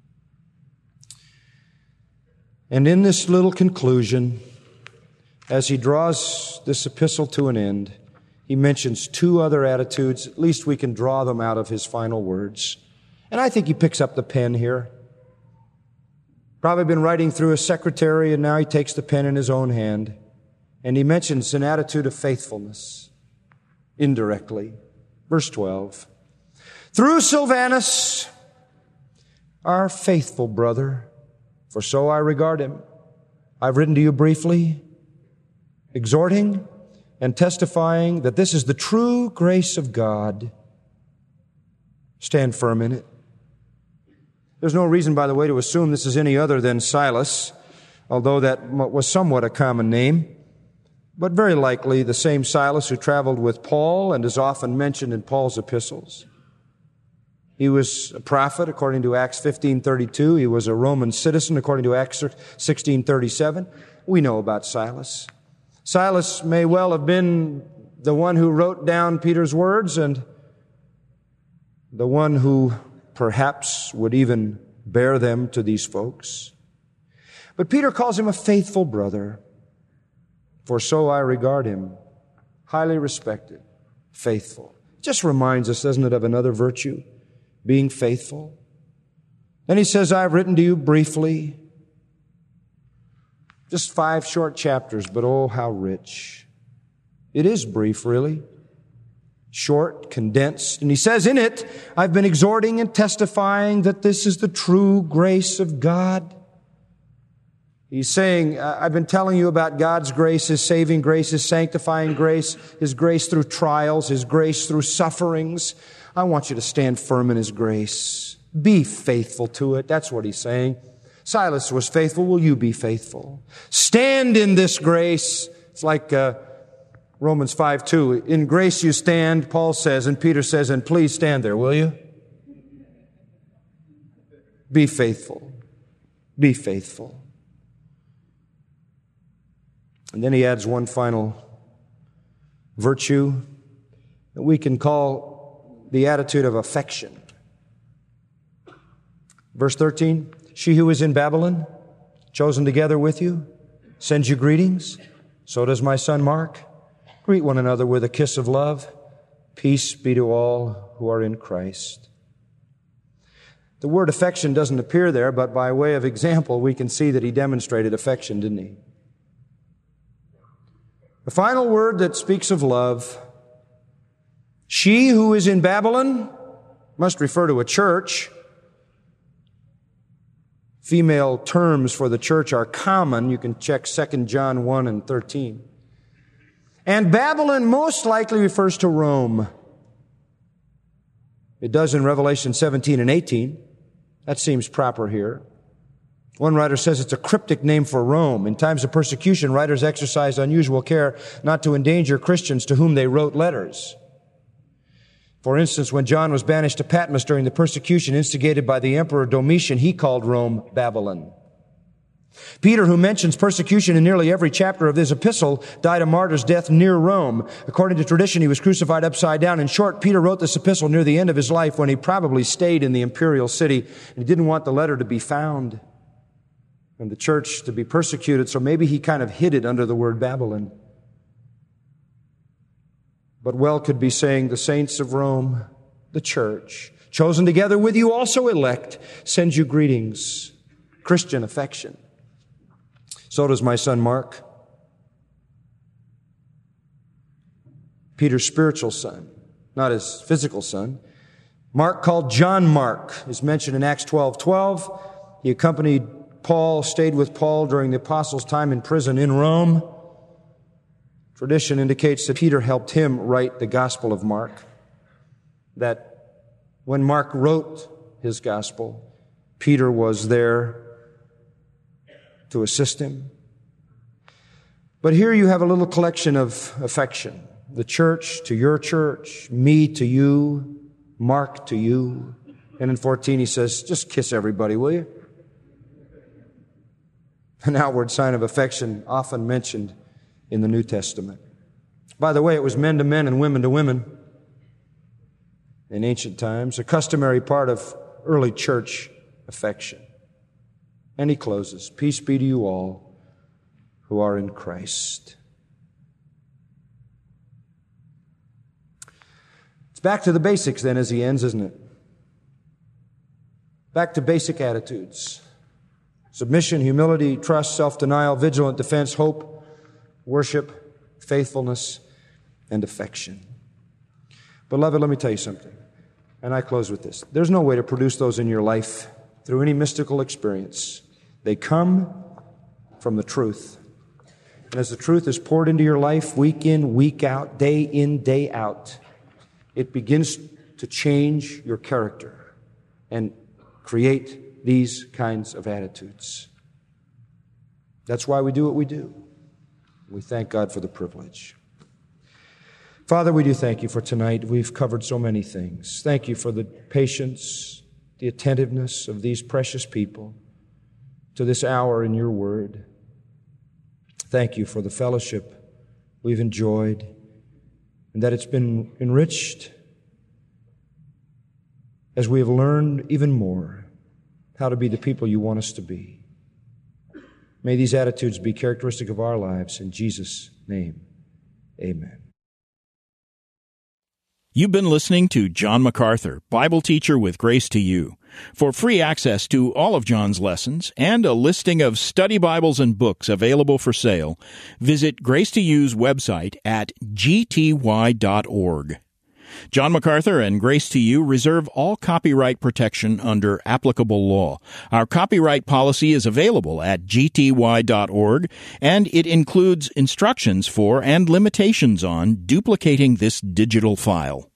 S2: And in this little conclusion, as he draws this epistle to an end, he mentions 2 other attitudes. At least we can draw them out of his final words. And I think he picks up the pen here. Probably been writing through a secretary, and now he takes the pen in his own hand. And he mentions an attitude of faithfulness, indirectly. Verse 12. Through Silvanus, our faithful brother, for so I regard him. I've written to you briefly, exhorting and testifying that this is the true grace of God. Stand firm in it. There's no reason, by the way, to assume this is any other than Silas, although that was somewhat a common name, but very likely the same Silas who traveled with Paul and is often mentioned in Paul's epistles. He was a prophet, according to Acts 15:32. He was a Roman citizen, according to Acts 16:37. We know about Silas. Silas may well have been the one who wrote down Peter's words and the one who perhaps would even bear them to these folks. But Peter calls him a faithful brother, for so I regard him, highly respected, faithful. Just reminds us, doesn't it, of another virtue, being faithful. Then he says, I've written to you briefly. Just 5 short chapters, but oh, how rich. It is brief, really. Short, condensed. And he says in it, I've been exhorting and testifying that this is the true grace of God. He's saying, I've been telling you about God's grace, His saving grace, His sanctifying grace, His grace through trials, His grace through sufferings. I want you to stand firm in His grace. Be faithful to it. That's what he's saying. Silas was faithful. Will you be faithful? Stand in this grace. It's like Romans 5:2. In grace you stand, Paul says, and Peter says, and please stand there, will you? Be faithful. Be faithful. And then he adds one final virtue that we can call the attitude of affection. Verse 13, she who is in Babylon, chosen together with you, sends you greetings. So does my son Mark. Greet one another with a kiss of love. Peace be to all who are in Christ. The word affection doesn't appear there, but by way of example, we can see that he demonstrated affection, didn't he? The final word that speaks of love, she who is in Babylon, must refer to a church. Female terms for the church are common. You can check 2 John 1 and 13. And Babylon most likely refers to Rome. It does in Revelation 17 and 18. That seems proper here. One writer says it's a cryptic name for Rome. In times of persecution, writers exercised unusual care not to endanger Christians to whom they wrote letters. For instance, when John was banished to Patmos during the persecution instigated by the Emperor Domitian, he called Rome Babylon. Peter, who mentions persecution in nearly every chapter of his epistle, died a martyr's death near Rome. According to tradition, he was crucified upside down. In short, Peter wrote this epistle near the end of his life when he probably stayed in the imperial city, and he didn't want the letter to be found and the church to be persecuted, so maybe he kind of hid it under the word Babylon. But well could be saying the saints of Rome, the church, chosen together with you, also elect, sends you greetings, Christian affection. So does my son Mark, Peter's spiritual son, not his physical son. Mark, called John Mark, is mentioned in Acts 12:12. He accompanied Paul, stayed with Paul during the apostles' time in prison in Rome. Tradition indicates that Peter helped him write the Gospel of Mark, that when Mark wrote his Gospel, Peter was there to assist him. But here you have a little collection of affection. The church to your church, me to you, Mark to you. And in 14 he says, just kiss everybody, will you? An outward sign of affection often mentioned in the New Testament. By the way, it was men to men and women to women in ancient times, a customary part of early church affection. And he closes, peace be to you all who are in Christ. It's back to the basics then as he ends, isn't it? Back to basic attitudes. Submission, humility, trust, self-denial, vigilant defense, hope, worship, faithfulness, and affection. Beloved, let me tell you something, and I close with this. There's no way to produce those in your life through any mystical experience. They come from the truth. And as the truth is poured into your life week in, week out, day out, it begins to change your character and create these kinds of attitudes. That's why we do what we do. We thank God for the privilege. Father, we do thank you for tonight. We've covered so many things. Thank you for the patience, the attentiveness of these precious people to this hour in your word. Thank you for the fellowship we've enjoyed and that it's been enriched as we have learned even more how to be the people you want us to be. May these attitudes be characteristic of our lives. In Jesus' name, amen.
S1: You've been listening to John MacArthur, Bible teacher with Grace to You. For free access to all of John's lessons and a listing of study Bibles and books available for sale, visit Grace to You's website at gty.org. John MacArthur and Grace to You reserve all copyright protection under applicable law. Our copyright policy is available at gty.org, and it includes instructions for and limitations on duplicating this digital file.